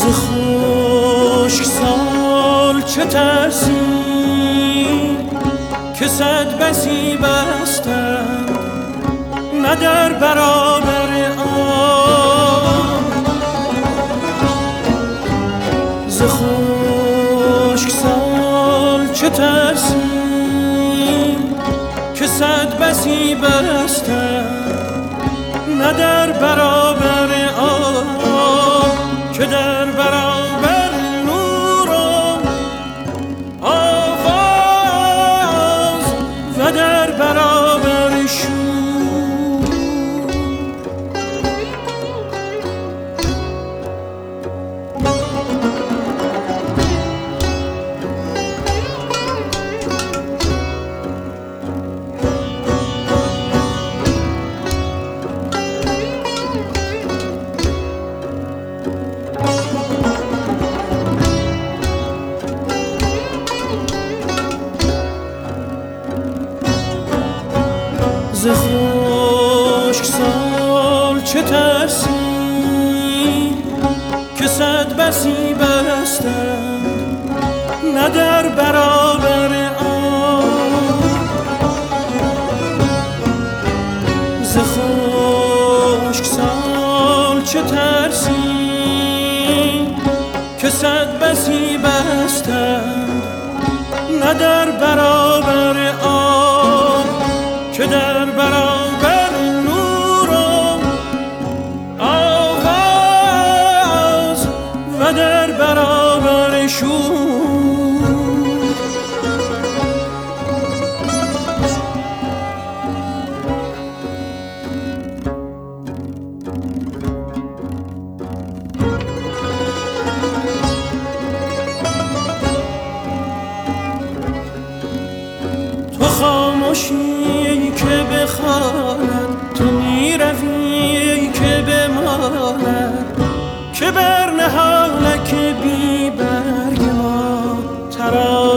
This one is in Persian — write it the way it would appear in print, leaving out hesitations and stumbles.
ز خشک سال چه ترسی که صد بسی بستند نه در برابر آن. ز خشک سال چه ترسی که صد بسی بستند نه در برابر آن که در برابر نور و آواز و در برابر شور. ز خشک سال چه ترسی که صد بسی بستند نه در برابر آن. ز خشک سال چه ترسی که صد بسی بستند نه در برابر آن که در برابر نور و آواز و در برابر شور. تو خاموشی که بخواند، تو میروی که بماند، که بر نهالک بی برگ ما ترا